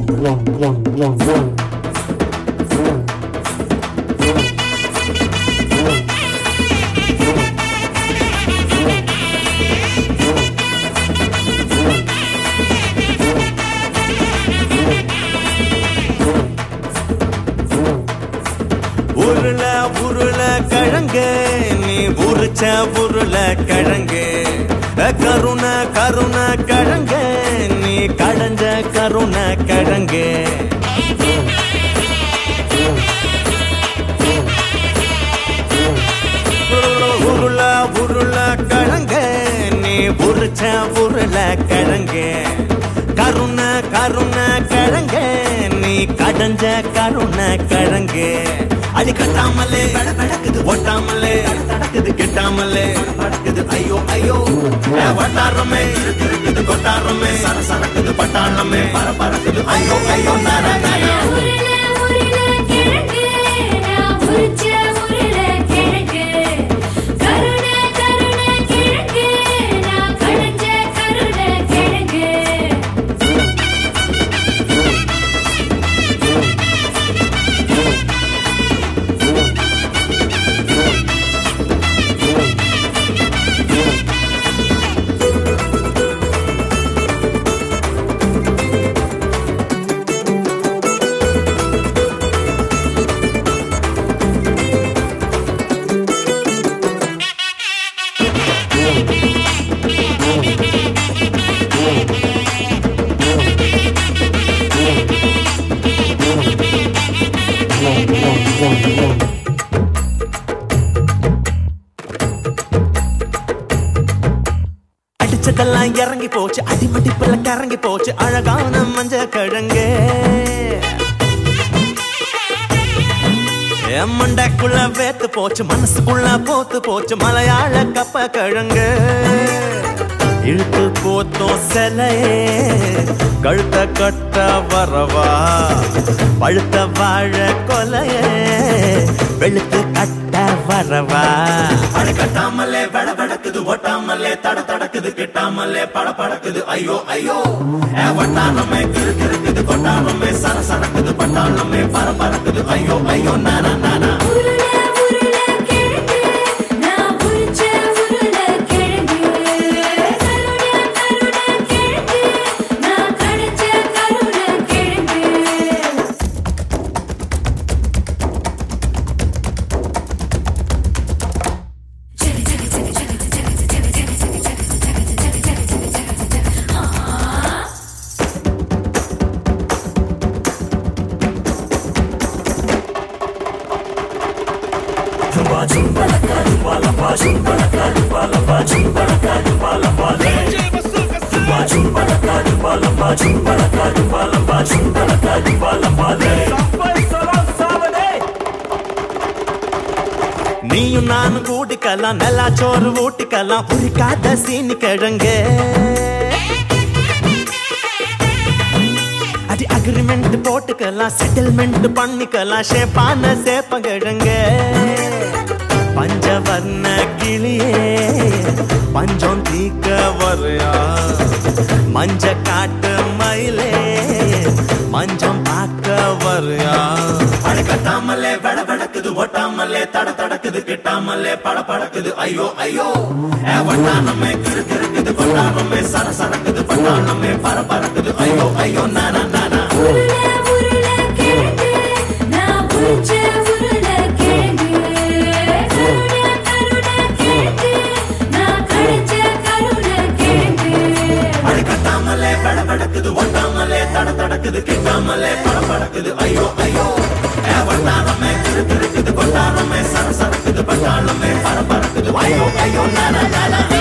உருள உருள கிழங்கு நீ உரிச்ச உருள கிழங்கு கருண கருண கிழங்கு நீ கடைஞ்ச கருண கிழங்கு உருள உருள கிழங்கு நீ உரிச்ச உருள கிழங்கு கருண கருண கிழங்கு நீ கடைஞ்ச கருண கிழங்கு அடி கட்டாமலே கடக்குது ஒட்டாமலே தடக்குது கெட்டாமலே படக்குது ஐயோ ஐயோ வட்டாரமே இருக்குது கொட்டாரமே சரசரக்குது பட்டாளமே பறக்குது ஐயோ ஐயோ நாரா நாரா அடிச்சதெல்லாம் இறங்கி போச்சு அடிமடிப்புல கறங்கி போச்சு அழகான மஞ்ச கிழங்கு மண்டைக்குள்ள வேத்து போச்சு மனசுக்குள்ள போத்து போச்சு மலையாள கப்ப கிழங்கு இழுத்து போத்தோம் சிலையே கழுத்த கட்ட வரவா பழுத்த வாழ கொலையே வெளுத்து கட்ட வரவா அடை கட்டாமலே வடக்குது ஒட்டாமலே தடக்குது கெட்டாமலே படக்குது ஐயோ ஐயோ வட்டாரமே கிறுக்குது கொட்டாரமே சரசரக்குது பட்டாளமே பறக்குது ஐயோ ஐயோ நானா நானா நீயும் நானும் கூட்டிக்கலாம் நல்லா சோறு ஊட்டிக்கலாம் புரிக்காத சீனி கிழங்கு அடி அக்ரிமெண்ட் போட்டுக்கலாம் செட்டில்மெண்ட் பண்ணிக்கலாம் ஷேப்பான சேப்ப கிழங்கு பஞ்சவர்ண கிளியே பஞ்சம் தீக்க வரையா மஞ்ச காட்டு மயிலே மஞ்சம் பார்க்க வரையா அடை கட்டாமலே வடக்குது ஒட்டாமலே தடக்குது கெட்டாமலே படக்குது ஐயோ ஐயோ வட்டாரமே கிறுக்குது கொட்டாரமே சரசரக்குது பட்டாளமே பறக்குது ஐயோ ஐயோ நானா நானா வடக்குது ஒட்டாமலே தடக்குது கெட்டாமலே படக்குது ஐயோ ஐயோ வட்டாரமே கிறுக்குது கொட்டாரமே சரசரக்குது பட்டாளமே பறக்குது ஐயோ ஐயோ நானா நானா